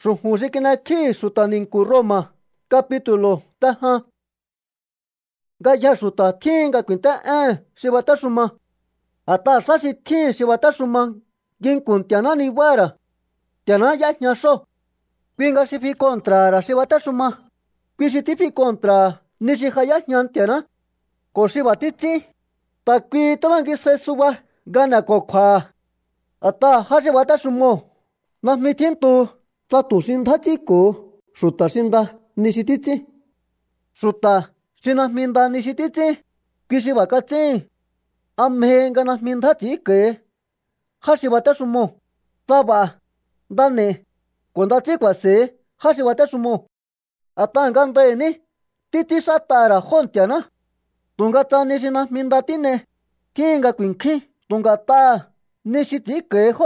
Xujun xi kinakhi xuta ninku Roma capítulo tajan. Ngaya xuta thin nga kuinta'en xi bataxuma. Ata xa xi thin xi bataxuma nginkun tiana nibara. Tiana yajña xo. Kui nga xi phi kontrara xi bataxuma. Kui xi ti phi kontra ni xi ja yajña tiana. Ko xi batitsi. Ta kui tabangisje suba gana kokjua. Ata ja xi bataxumo. Najmi thintu tsa tu xinda tsiko xuta xinda ni xi titsi. Xuta xi najmi nda ni xi titsi. Kui xi bakatsin. Amje nga najmi nda tsike. Ja xi bataxumo. Tsaba. Ndane. Konda tsikkuase ja xi bataxumo. Ata nga ndeni. Titi xatara jontiana. Tunga tsa ni xi najmi nda tine. Thin nga kuinkjin. Tunga ta ni xi tsike jo.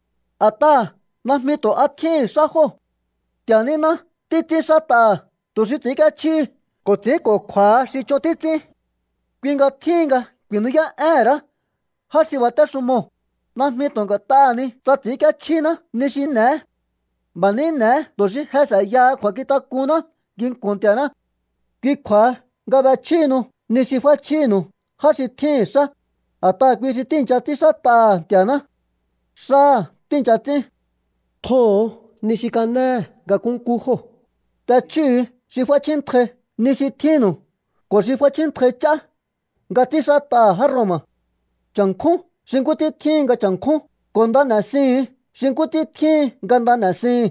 Ata najmi to atjin xajo. Tianina titsi xata tu xi tsikachí ko tsikokjua xi chon titsi. Kui nga thin nga kuinuya'era ja xi bataxumo. Najmi tunga tani tsa tsikachina ni xi ne. Bani ne tu xi jesaya kjuakitakuna nginkun tiana. Kui kjua nga bechinu ni xi fachinu ja xi tjin xa. Ata kui xi tincha tsixata tiana. Xa tincha tsin. Tjon ni xi kane nga kunkujo. Techí xi fachintje ni xi tjinu. Ko xi fachintje chá. Nga tsixata ja Roma. Chankjún xi ngu titjin nga chankjún. Ko nda nesin xi ngu titjin nga nda nesin.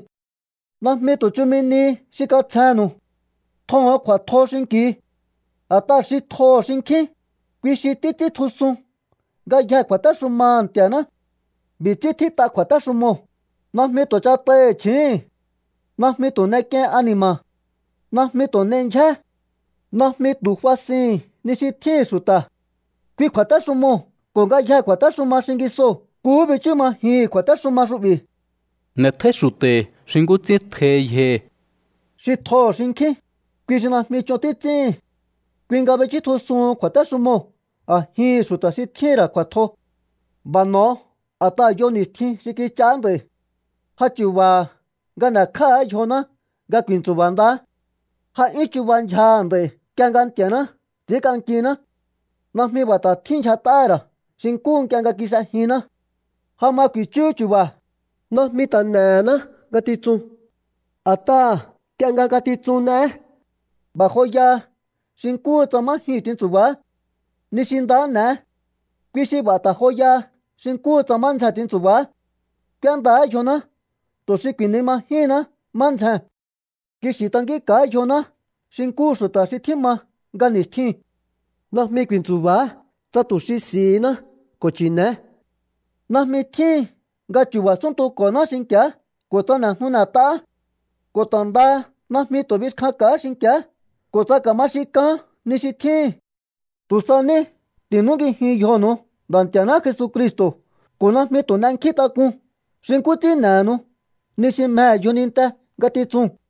Najmi tu chumini xi katsjenu. Tjon kjuatjo xinki. Ata xi tjo xinkjín. Kui xi titsitjusun. Ngayje kjuataxuma ntiana. Bitsi tjita kjuataxumo. Najmi tu chate chjin. Najmi tu nequen anima. Najmi tu nendyje. Najmi tu fasin ni xi tjin xuta. Kui kjuataxumo ko ngayje kjuataxuma xinguiso ku bichumajin kjuataxuma xu'bi. Netje xute xi ngu tsitjeye. Xi tjo xinkjín. Kui xi najmi chon titsin. Kui nga bechitjusun kjuataxumo. Ajin xuta xi tjinra kjuatjo. Bano ata yo nitjin xi kichande. Ja chuba nga nakjá yjona nga kuintsuba nda. Ja 'in chuba ndyjande k'ia nga ntiana tsikankina. Najmi bata tjin ndyjat'ara xi nkú k'ia nga kis'ejinna. Ja ma kuichú chuba. Najmi tanena ngatitsun. Ata k'ia nga ngatitsun ne'e. Bajoya xi nkú tsamajin tintsuba. Ni xi nda ne. Kui xi bata joya xi nkú tsamantsje tintsuba. K'uenda yjona. Tuxi kuinimajinna mantsjen. Kixi tangika yjona xi nkú xuta xi tjima nga nixtjin. Najmi kuintsuba tsa tuxi sina ko chine. Najmi tjin nga chuba suntukona xinki̱á ko tsa najnu natá. Ko tanda najmi tu bixkjanka xinki̱á ko tsa kamaxikan ni xi tjin. Tu̱sani tinungijin yjonu nda Nti̱a̱ná Jesucristo ko najmi tu n'enkjitakun xi nkú ts'inenu ni xi mje yoninte ngatitsun.